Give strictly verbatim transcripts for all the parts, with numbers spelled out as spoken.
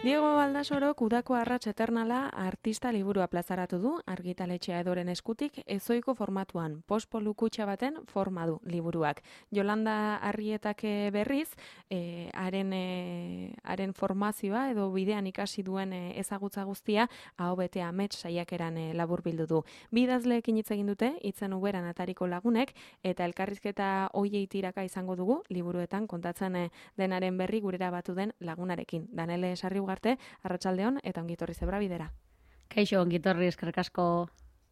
Diego Aldasorok Udako Arrats Eternala artista liburua plazaratu du, argitaletxea Edoren eskutik, ezoiko formatuan, postpolu kutxa baten forma du liburuak. Jolanda Arrietak berriz, e, haren, e, haren formazioa edo bidean ikasi duen e, ezagutza guztia, hau bete amets saiakeran e, laburbildu du. Bidazleekin hitz egin dute, hitzen uberan atariko lagunek, eta elkarrizketa hoiei tiraka izango dugu, liburuetan kontatzen e, denaren berri gurera batu den lagunarekin. Danele Sarri Ugarte, arratsaldeon eta ongitorri zebra bidera. Kaixo, ongitorri, eskerrik asko.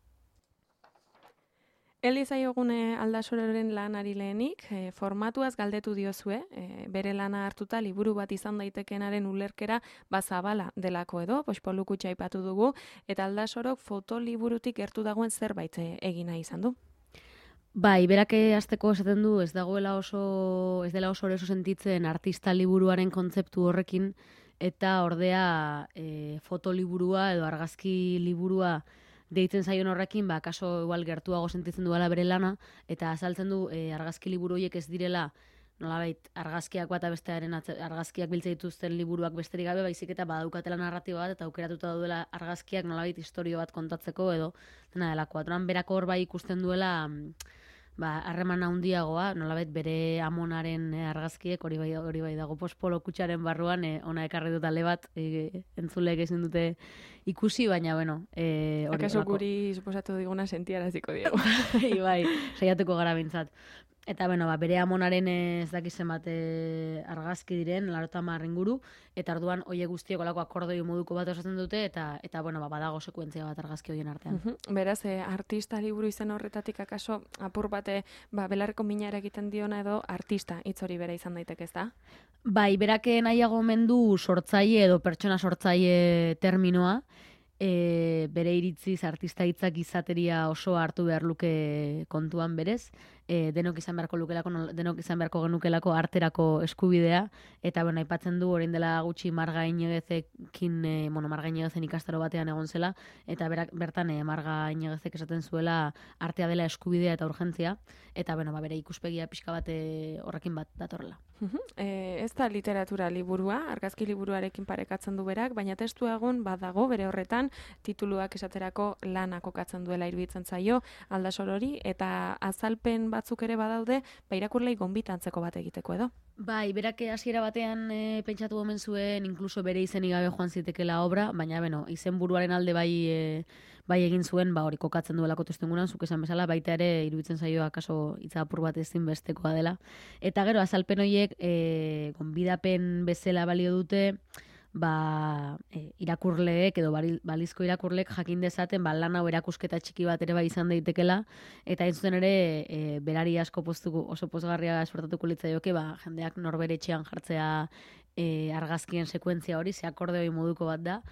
Heldi zaiogune Aldasororen lanari lehenik, e, formatuaz galdetu diozue, e, bere lana hartuta liburu bat izan daitekenaren ulerkera bazabala delako edo, pospolukutxa aipatu dugu, eta Aldasorok fotoliburutik gertu dagoen zerbait egina izan du. Bai, berake hasteko esaten du, ez dagoela oso, ez dela oso oso sentitzen artista liburuaren kontzeptu horrekin, eta ordea e, fotoliburua edo argazki liburua deitzen zaion horrekin, ba, kaso igual gertuago sentitzen duela bere lana, eta azaltzen du e, argazki liburu horiek ez direla, nolabait, argazkiak bat bestearen argazkiak biltzen dituzten liburuak besterik gabe, baizik eta badaukatela narratiba bat, eta aukeratuta duela argazkiak nolabait historio bat kontatzeko edo, dena delako. Aturan berako hor bai ikusten duela, ba, harreman handiagoa, nolabait bere amonaren e, argazkiek, hori bai, hori bai dago postpolo kutxaren barruan, e, ona ekarri dut ale bat, e, entzuleek ezin dute ikusi, baina, bueno, e, hori Akaso guri suposatu diguna sentiaraziko diego. bai, bai, saiatuko gara bintzat. Eta, bueno, ba, bere amonaren ez dakizen bat e, argazki diren, larota inguru, eta orduan hoiek guztiok olako akordoi moduko bat osatzen dute, eta, eta bueno, ba, badago sekuentzia bat argazki horien artean. Uh-huh. Beraz, e, artista liburu izen horretatik akaso, apur bate, ba, belarreko mina egiten diona edo artista hitz hori bera izan daiteke, ez da? Bai, berake nahiago mendu sortzaile edo pertsona sortzaile terminoa, e, bere iritziz artista hitzak izateria oso hartu behar luke kontuan berez, e, denok izan beharko lukelako, denok izan beharko genukelako arterako eskubidea, eta bueno, aipatzen du orain dela gutxi Marga Iñegezekin, e, bueno, Marga Iñegezen ikastaro batean egon zela, eta berak, bertan e, Marga Iñegezek esaten zuela artea dela eskubidea eta urgentzia, eta bueno, ba, bere ikuspegia pixka bat e, horrekin bat datorrela. Uh-huh. E, ez da literatura liburua, argazki liburuarekin parekatzen du berak, baina testu egun badago bere horretan, tituluak esaterako lana kokatzen duela iruditzen zaio Aldasorori, eta azalpen batzuk ere badaude, ba irakurlei gonbitantzeko bat egiteko edo. Bai, berake hasiera batean e, pentsatu omen zuen, inkluso bere izenik gabe joan zitekela obra, baina beno, izen buruaren alde bai e, bai egin zuen, ba hori kokatzen duelako testuinguruan, zuk esan bezala, baita ere iruditzen zaio akaso hitza apur bat ezinbestekoa dela. Eta gero azalpen horiek e, gonbidapen bezala balio dute, ba, e, irakurleek edo balizko irakurleek jakin dezaten ba, lan hau erakusketa txiki bat ere bai izan daitekela, eta hain zuzen ere e, berari asko poztuko oso pozgarria suertatuko litzaioke, ba, jendeak norbere etxean jartzea e, argazkien sekuentzia hori, ze akorde hori moduko bat da,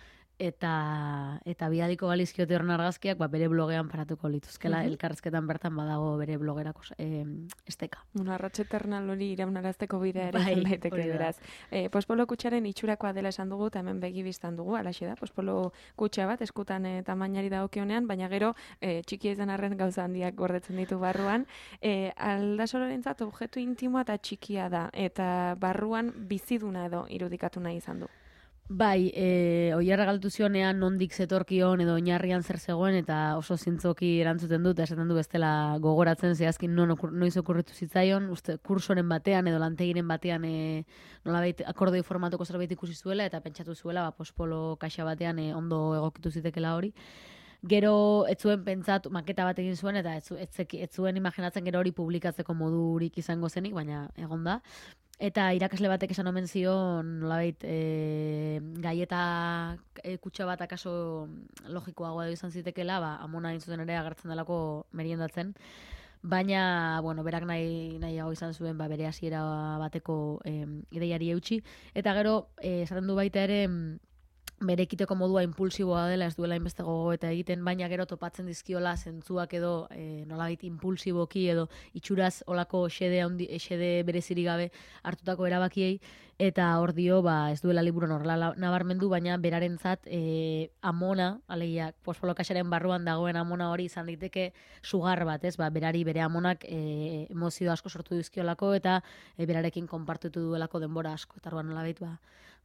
eta eta biadiko balizkiote horren argazkiak ba, bere blogean paratuko lituzkela, uh-huh. Elkarrezketan bertan badago bere blogerako e, esteka. Una Arrats Eternal hori iraunarazteko bidea ere bai, daiteke beraz. E, Postpolo kutxaren itxurakoa dela esan dugu, eta hemen begi biztan dugu, alaxe da, postpolo kutxa bat, eskutan e, tamainari dagokionean, baina gero e, txikia izan arren gauza handiak gordetzen ditu barruan. E, Aldasororentzat objektu intimoa eta txikia da, eta barruan biziduna edo irudikatu nahi izan du. Bai, e, oiarra galtu zionean nondik zetorkion edo oinarrian zer zegoen eta oso zintzoki erantzuten dut, esaten du bestela gogoratzen zehazkin non okur, noiz okurritu zitzaion, uste kursoren batean edo lantegiren batean e, nolabait akordoi formatoko zerbait ikusi zuela eta pentsatu zuela ba, pospolo kaxa batean e, ondo egokitu zitekela hori. Gero ez zuen pentsatu, maketa bat egin zuen eta ez, ez, ez zuen imaginatzen gero hori publikatzeko modurik izango zenik, baina egon da. Eta irakasle batek esan omen zion, nolabait, e, gaieta e, kutxa bat akaso logikoagoa izan zitekela, ba, amona intzuten ere agertzen delako meriendatzen. Baina, bueno, berak nahi, nahiago izan zuen ba, bere hasiera bateko e, ideiari eutxi. Eta gero, e, esaten du baita ere, bere ekiteko modua impulsiboa dela, ez duela inbeste gogo eta egiten, baina gero topatzen dizkiola zentzuak edo e, nolabait impulsiboki edo itxuraz olako xede, handi, xede berezirik gabe hartutako erabakiei, eta hor dio ba, ez duela liburuan horrela nabarmendu, baina berarentzat e, amona, alegia, pospolo kaxaren barruan dagoen amona hori izan daiteke sugar bat, ez? Ba, berari bere amonak e, emozio asko sortu dizkiolako eta e, berarekin konpartitu duelako denbora asko, eta orduan nolabait ba,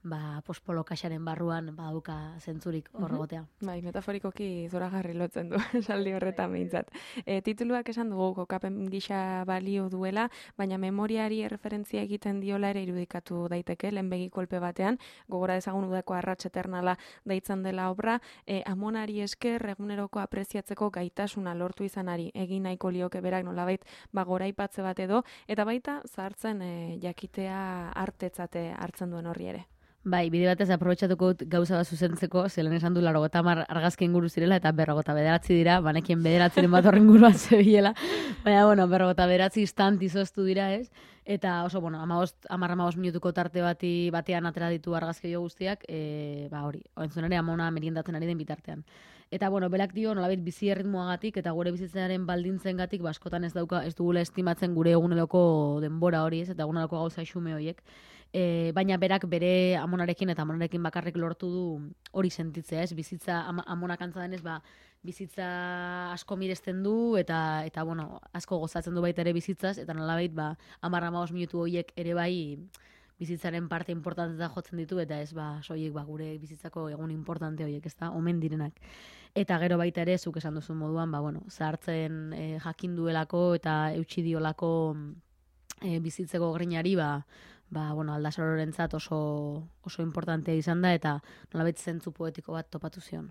ba, pospolo kaxaren barruan badauka zentzurik horregotea. Bai, metaforikoki zoragarri lotzen du, esaldi horretan behintzat. E, tituluak esan dugu kokapen gisa balio duela, baina memoriari erreferentzia egiten diola ere irudikatu daiteke, lehenbegi kolpe batean, gogora dezagun udako arrats eternala deitzen dela obra, e, amonari esker eguneroko apreziatzeko gaitasuna lortu izanari, egin nahiko lioke berak nolabait ba goraipatze bat edo, eta baita zahartzen e, jakitea artetzate hartzen duen horri ere. Bai, bide batez aprobetxatuko dut gauza bat zuzentzeko, zelen esan du larogota mar argazki inguru zirela, eta berrogota bederatzi dira, banekien bederatzeren bat horren guruan zebilela, baina, bueno, berrogota bederatzi instant izoztu dira, ez? Eta oso, bueno, amar amabost minutuko tarte bati batean atera ditu argazki jo guztiak, e, ba hori, oentzun ere amona meriendatzen ari den bitartean. Eta, bueno, belak dio, nolabait bizi erritmoagatik eta gure bizitzaren baldintzengatik ba, askotan ez dauka, ez dugula estimatzen gure eguneroko denbora hori, ez? Eta eguneroko gauza xume horiek. E, baina berak bere amonarekin eta amonarekin bakarrik lortu du hori sentitzea, ez? Bizitza am, amonak antza denez, ba, bizitza asko miresten du eta eta bueno, asko gozatzen du baita ere bizitzaz, eta nolabait ba hamar hamabost minutu horiek ere bai bizitzaren parte importantea jotzen ditu, eta ez ba soilik ba gure bizitzako egun importante horiek, ezta, omen direnak. Eta gero baita ere zuk esan duzu moduan, ba bueno, zahartzen e, jakin duelako eta eutsi diolako e, bizitzeko grinari, ba ba, bueno, Aldasororentzat oso, oso importantea izan da, eta nolabait zentzu poetiko bat topatu zion.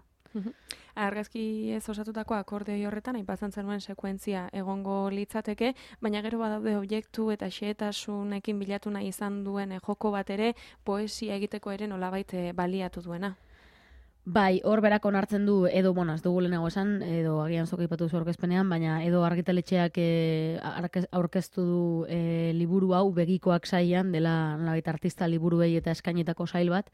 Argazki ez osatutako akordeoi horretan, aipatzen zenuen sekuentzia egongo litzateke, baina gero badaude objektu eta xehetasunekin bilatu nahi izan duen joko bat ere, poesia egiteko ere nolabait baliatu duena. Bai, hor berak onartzen du, edo, bueno, ez dugu lehenago esan, edo agian zoko ipatu zu aurkezpenean, baina edo argitaletxeak e, aurkeztu du e, liburu hau begikoak saian, dela nolabait artista liburuei eta eskainetako sail bat,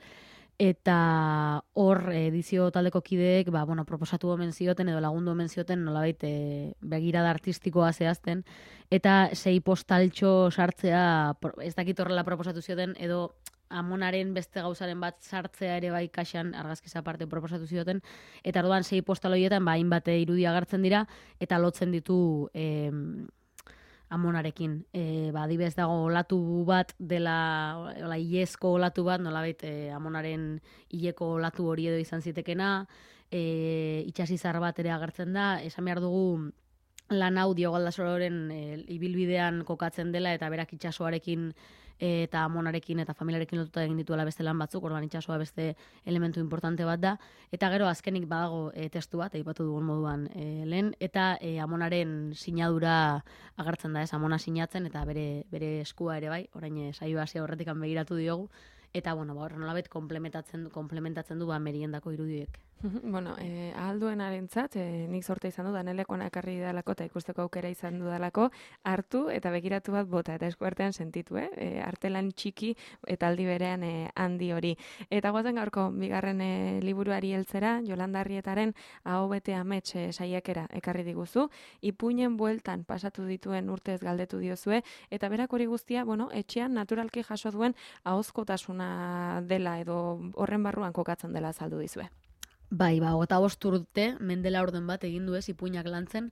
eta hor edizio taldeko kideek, ba, bueno, proposatu omen zioten edo lagundu omen zioten nolabait e, begirada artistikoa zehazten, eta sei postaltxo sartzea, ez dakit horrela proposatu zioten, edo amonaren beste gauzaren bat sartzea ere bai kaxan argazkiz aparte proposatu zioten, eta orduan sei postal horietan ba hainbat irudi agertzen dira eta lotzen ditu eh, amonarekin. E, ba adibidez dago olatu bat dela, ola ilezko olatu bat, nolabait e, amonaren hileko olatu hori edo izan zitekena, e, itxasizar bat ere agertzen da, esan behar dugu lan hau Diogo Aldasororen e, ibilbidean kokatzen dela eta berak itxasoarekin eta amonarekin eta familiarekin lotuta egin dituela beste lan batzuk, orduan itxasoa beste elementu importante bat da, eta gero azkenik badago e, testu bat, aipatu dugun moduan e, lehen, eta e, amonaren sinadura agertzen da, ez, amona sinatzen, eta bere, bere eskua ere bai, orain e, saio hasi horretik begiratu diogu, eta bueno, ba, horren nolabait komplementatzen, komplementatzen du ba, meriendako irudiek. Bueno, eh, ahalduenarentzat, eh, nik sorte izan du, Danelekona ekarri dalako eta ikusteko aukera izan dudalako, hartu eta begiratu bat bota, eta eskuartean sentitu, eh? E, artelan txiki eta aldi berean eh, handi hori. Eta guazen gaurko, bigarren eh, liburuari heltzera, Yolanda Arrietaren Aho bete amets eh, saiakera ekarri diguzu, ipuinen bueltan pasatu dituen urtez galdetu diozue, eta berak hori guztia, bueno, etxean naturalki jaso duen ahozkotasuna dela edo horren barruan kokatzen dela azaldu dizue. Bai, ba, hogeita bost urte, mendela orden bat egin du ez, ipuinak lantzen,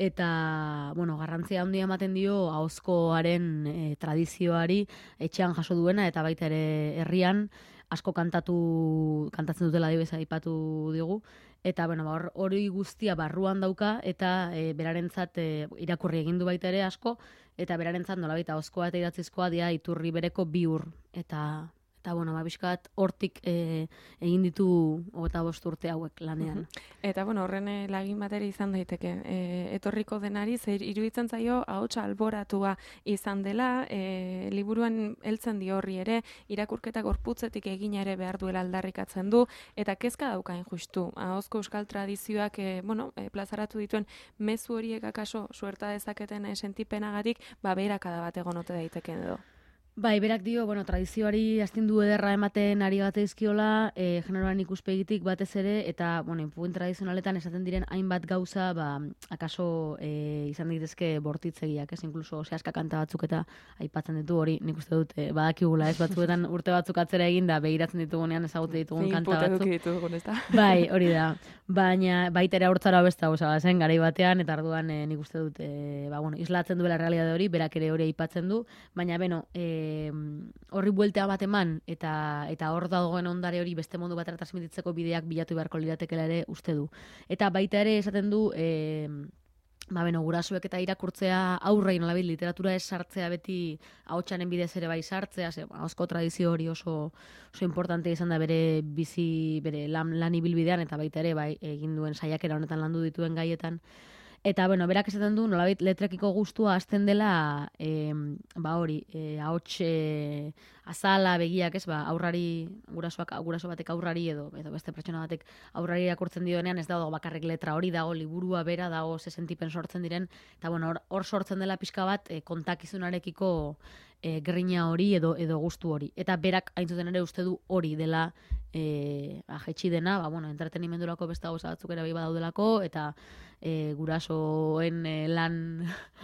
eta, bueno, garrantzia handia ematen dio ahozkoaren e, tradizioari etxean jaso duena, eta baita ere herrian asko kantatu, kantatzen dutela adibidez aipatu digu, eta, bueno, ba, hori guztia barruan dauka, eta e, berarentzat e, irakurri egin du baita ere asko, eta berarentzat nolabait ahozkoa eta idatzizkoa dira iturri bereko bi ur, eta... Eta, bueno, ba, bizkat hortik e, egin ditu hogeita bost urte hauek lanean. Eta, bueno, horren lagin bateri izan daiteke. E, etorriko denari, zer iruditzen zaio, ahotsa alboratua izan dela, e, liburuan heltzen dio horri ere, irakurketa gorputzetik egina ere behar duela aldarrikatzen du, eta kezka daukain justu. Ahozko euskal tradizioak, e, bueno, e, plazaratu dituen mezu horiek akaso suerta dezaketen e, sentipenagatik, ba, beherakada bat egonote daiteken edo. Bai, berak dio, bueno, tradizioari astindu ederra ematen ari gateizkiola, e, generoan ikuspegitik batez ere, eta, bueno, ipuin tradizionaletan esaten diren hainbat gauza, ba, akaso e, izan ditezke bortitzegiak, ez, inkluso sehaska kanta batzuk eta aipatzen ditu hori, nik uste dut, e, badakigula, ez, batzuetan urte batzuk atzera egin da, begiratzen ditugunean ezagute ditugun kanta batzuk. Ditugun, ez da? Bai, hori da. Baina, baita ere hortzara besta, oza, zen, garai batean, eta arduan e, nik uste dut, e, ba, bueno, islatzen duela realitate hori, berak ere hori aipatzen du, baina, beno, e, e, horri bueltea bat eman, eta eta hor dagoen ondare hori beste modu batera transmititzeko bideak bilatu beharko liratekela ere uste du. Eta baita ere esaten du, e, ba, beno, gurasoek eta irakurtzea aurrei nolabait literatura ez sartzea beti ahotsaren bidez ere bai sartzea, ze ahozko tradizio hori oso oso importante izan da bere bizi, bere lan, lan ibilbidean, eta baita ere bai egin duen saiakera honetan landu dituen gaietan. Eta, bueno, berak esaten du, nolabait letrekiko gustua hasten dela, e, ba hori, e, ahots e, azala, begiak, ez, ba, aurrari, gurasoak, guraso batek aurrari edo, edo beste pertsona batek aurrari irakurtzen dionean, ez dago bakarrik letra hori dago, liburua bera dago, ze sentipen sortzen diren, eta, bueno, hor, hor sortzen dela pixka bat, e, kontakizunarekiko e, grina hori edo edo gustu hori. Eta berak hain zuzen ere uste du hori dela e, ajetxi dena, ba, bueno, entretenimendurako beste gauza batzuk ere bai badaudelako, eta e, gurasoen e, lan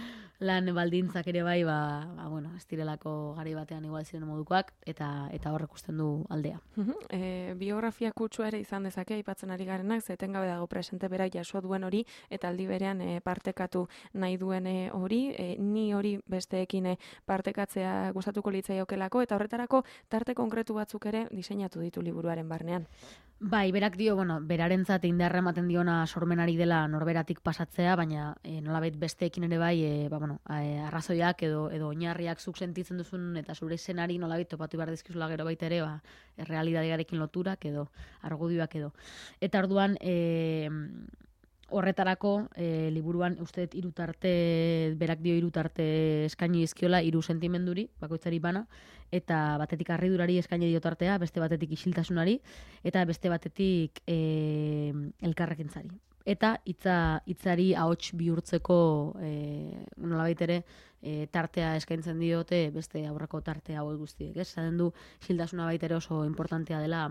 lan baldintzak ere bai, ba, ba bueno, ez direlako gari batean igual ziren modukoak, eta eta horrek ikusten du aldea. E, biografia kutsua ere izan dezake aipatzen ari garenak, ze etengabe dago presente berak jaso duen hori, eta aldi berean e, partekatu nahi duen e, hori, e, ni hori besteekin e, partekatzea gustatuko litzaiokelako, eta horretarako tarte konkretu batzuk ere diseinatu ditu liburuaren barnean. Bai, berak dio, bueno, berarentzat indarra ematen diona sormenari dela norberatik pasatzea, baina e, nolabait besteekin ere bai, e, ba, bueno, e, arrazoiak edo edo oinarriak zuk sentitzen duzun eta zure izenari nolabait topatu behar dizkizula gero baita ere, ba, errealitatearekin loturak edo argudioak edo. Eta orduan, e, horretarako, e, liburuan uste dut hiru tarte, berak dio hiru tarte eskaini dizkiola hiru sentimenduri, bakoitzari bana, eta batetik harridurari eskaini dio tartea, beste batetik isiltasunari, eta beste batetik e, elkarrekintzari. Eta hitza hitzari ahots bihurtzeko e, nolabait ere e, tartea eskaintzen diote beste aurreko tarte hauek guztiek, ez? Esaten du isiltasuna baita ere oso importantea dela,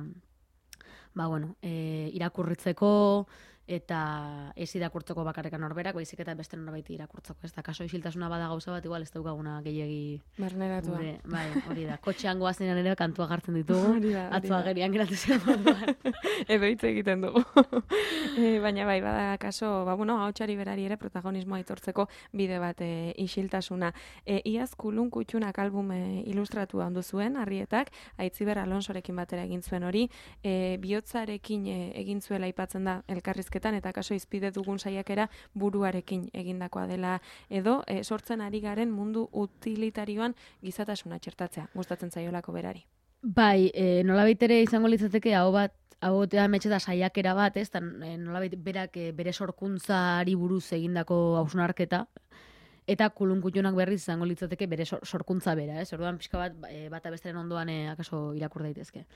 ba bueno, e, irakurritzeko eta ez irakurtzeko bakarrekan norberak, baizik eta beste norbait irakurtzeko. Ez da, kaso isiltasuna bada gauza bat, igual ez daukaguna gehiegi barneratua. Gure, bai, hori da. Kotxean goazenean ere kantua jartzen ditugu, atzua gerian geratu zen moduan. Edo hitz egiten dugu. e, baina bai, bada kaso, ba, bueno, ahotsari berari ere protagonismoa aitortzeko bide bat e, isiltasuna. E, iaz kulun kutxunak album e, ilustratua ondu zuen, Arrietak, Aitziber Alonsorekin batera egin zuen hori, e, bihotzarekin e, egin zuela aipatzen da elkarrizketan, eta kaso izpide dugun saiakera buruarekin egindakoa dela edo e, sortzen ari garen mundu utilitarioan gizatasuna txertatzea, gustatzen zaiolako berari. Bai, e, nolabait ere izango litzateke hau bat, hau metxe da saiakera bat, ez, tan, e, nolabait berak e, bere sorkuntzari buruz egindako hausnarketa, eta kulunkutxunak berriz izango litzateke bere sor, sorkuntza bera, ez, orduan pixka bat, e, bata besteren ondoan e, akaso irakur daitezke.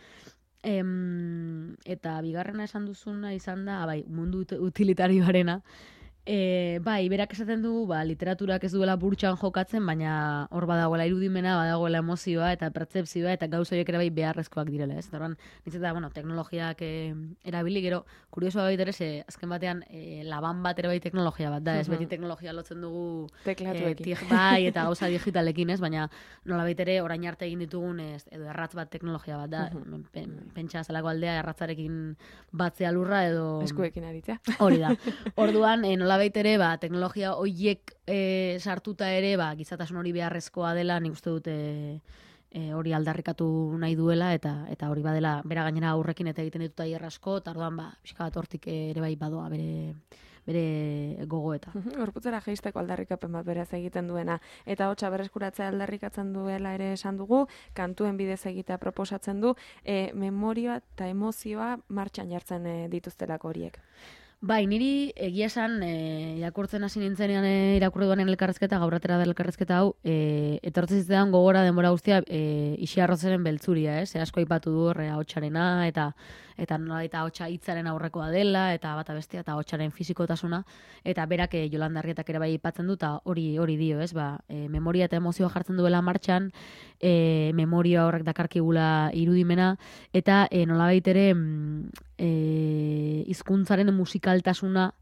Em, eta bigarrena esan duzuna izan da, bai, mundu utilitarioarena, e, bai, berak esaten du, ba, literaturak ez duela burtsan jokatzen, baina hor badagoela irudimena, badagoela emozioa eta pertzepzioa eta gauza horiek ere bai beharrezkoak direla, ez? Orduan, nintzen da, bueno, teknologiak e, erabili, gero, kuriosoa baita ere, ze, azken batean, e, laban bat ere bai teknologia bat da, ez beti teknologia lotzen dugu teklatuekin. E, bai, eta gauza digitalekin, ez? Baina nola baita ere, orain arte egin ditugun, ez, edo erratz bat teknologia bat da, pen, pentsa zelako aldea erratzarekin batzea lurra edo... Eskuekin aritzea. Hori da. Orduan, e, nola baita ere, ba, teknologia horiek e, sartuta ere, ba, gizatasun hori beharrezkoa dela, nik uste dute e, hori aldarrikatu nahi duela, eta eta hori badela, bera gainera aurrekin eta egiten dituta asko, eta orduan, ba, pixka bat hortik ere bai badoa bere bere gogoeta. Gorputzera jeisteko aldarrikapen bat beraz egiten duena, eta hotsa berreskuratzea aldarrikatzen duela ere esan dugu, kantuen bidez egitea proposatzen du, e, memoria eta emozioa martxan jartzen e, dituztelako horiek. Bai, niri egia esan, e, irakurtzen hasi nintzenean e, irakurri duanen elkarrezketa, gaur atera da elkarrezketa hau, e, etortzen zitzean gogora denbora guztia e, Ixiarrotzeren beltzuria, ez? E, asko aipatu du horre ahotsarena, eta eta nola eta ahotsa hitzaren aurrekoa dela, eta bata bestea, eta ahotsaren fisikotasuna, eta berak e, Jolanda Arrietak ere bai aipatzen du, eta hori hori dio, ez? Ba, e, memoria eta emozioa jartzen duela martxan, e, memoria horrek dakarkigula irudimena, eta e, nolabait ere e, hizkuntzaren musikaltasuna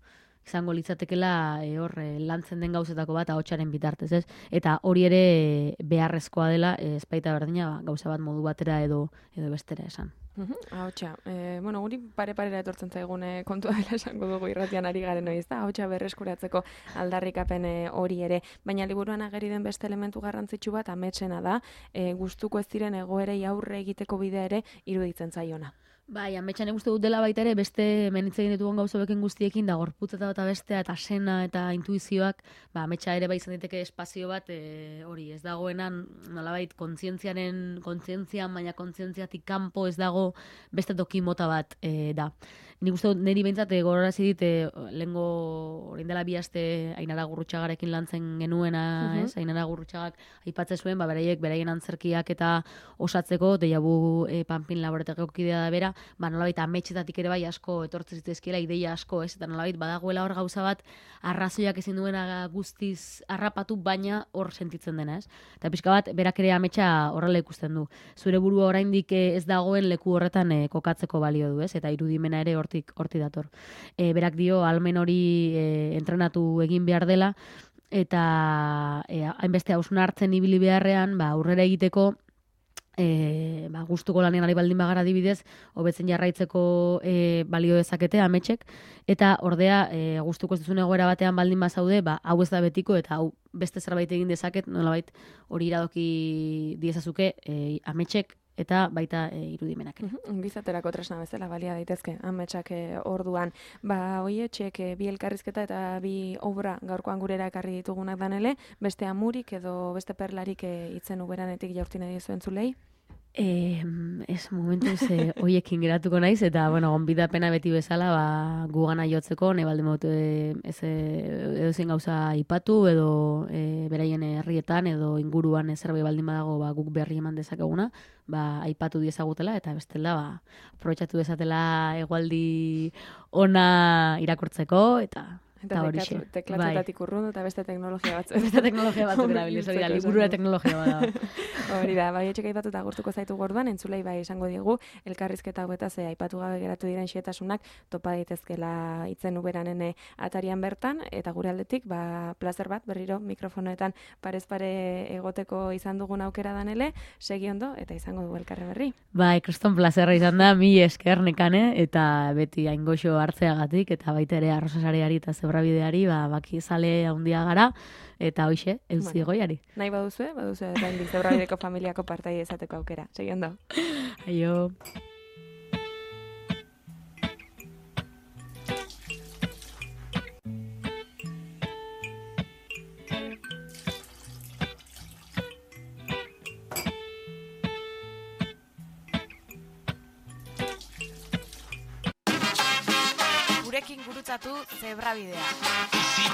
izango litzatekela e, hor e, lantzen den gauzetako bat ahotsaren bitartez, ez? Eta hori ere e, beharrezkoa dela, e, ez baita berdina, ba, gauza bat modu batera edo edo bestera esan. Ahotsa, e, bueno, guri pare-parera etortzen zaigun e, kontua dela esango dugu irratian ari garen hori, ezta? Ahotsa berreskuratzeko aldarrikapen hori ere, baina liburuan ageri den beste elementu garrantzitsu bat ametsena da, e, gustuko ez diren egoerei aurre egiteko bidea ere iruditzen zaiona. Bai, ametxan uste dut dela baita ere, beste menitze egin ditugun gauza bekin guztiekin, da gorputza eta bestea, eta sena eta intuizioak, ba, ametxa ere bai izan diteke espazio bat, e, hori, ez dagoenan, nolabait, kontzientziaren, kontzientzian, baina kontzientziatik kanpo ez dago beste toki mota bat e, da. Nik uste dut, niri behintzat, e, gogorarazi dit, e, lehengo, orain dela bi aste, Ainara Gurrutxagarekin lantzen genuena, uh-huh. ez? Ainara Gurrutxagak aipatze zuen, ba, beraiek, beraien antzerkiak eta osatzeko, deiabu e, Panpin laborategiko kidea da bera, ba, nolabait ametxetatik ere bai asko etortzen zitezkiela ideia asko, ez? Eta nolabait badagoela hor gauza bat arrazoiak ezin duena guztiz harrapatu, baina hor sentitzen dena, ez? Eta pixka bat, berak ere ametxa horrela ikusten du. Zure burua oraindik ez dagoen leku horretan e, kokatzeko balio du, ez? Eta irudimena ere hortik hortik dator. E, berak dio almen hori e, entrenatu egin behar dela, eta e, hainbeste hausuna hartzen ibili beharrean, ba, aurrera egiteko E, ba, gustuko lanean ari baldin bagara adibidez, hobetzen jarraitzeko e, balio dezakete ametxek, eta ordea e, gustuko ez duzun egoera batean baldin bazaude, ba, hau ez da betiko, eta hau beste zerbait egin dezaket, nolabait hori iradoki diezazuke e, ametxek, eta baita e, irudimenak. Gizaterako tresna bezala balia daitezke, ametsak e, orduan. Ba, hoietxek e, bi elkarrizketa eta bi obra gaurkoan gurera ekarri ditugunak danele, beste amurik edo beste perlarik e, itzen uberanetik jaurtin edo zuen zulei? Eh, ez momentuz eh, hoiekin geratuko naiz, eta bueno, gonbidapena beti bezala ba, gugana jotzeko, nahi balde motu eh, ez edo zen gauza ipatu, edo eh, beraien herrietan, edo inguruan zerbait baldin badago ba, guk berri eman dezakeguna, ba, aipatu diezagutela, eta bestela ba, aprobetxatu dezatela hegoaldi ona irakurtzeko, eta Eta teklatutatik urrundu eta beste teknologia batzuk. Beste teknologia batzuk erabiliz, hori da, liburua teknologia bada. Hori da, bai etxek aipatu eta gurtuko zaitu gorduan, entzulei bai esango digu, elkarrizketa hauetaz e, aipatu gabe geratu diren xetasunak topa daitezkela itzen uberanen atarian bertan, eta gure aldetik, ba, plazer bat, berriro mikrofonoetan parez pare egoteko izan dugun aukera danele, segi ondo, eta izango dugu elkarre berri. Bai, kriston plazerra izan da, mi esker nekane, eta beti haingoxo hartzeagatik, eta baita ere arrosasareari eta zebrabideari, ba, baki zale handia gara, eta hoxe, euzi bueno, goiari. Nahi baduzue, baduzue, eta indi zebrabideko familiako partai ezateko aukera. Segi ondo. Aio. Gurekin gurutzatu zebrabidea.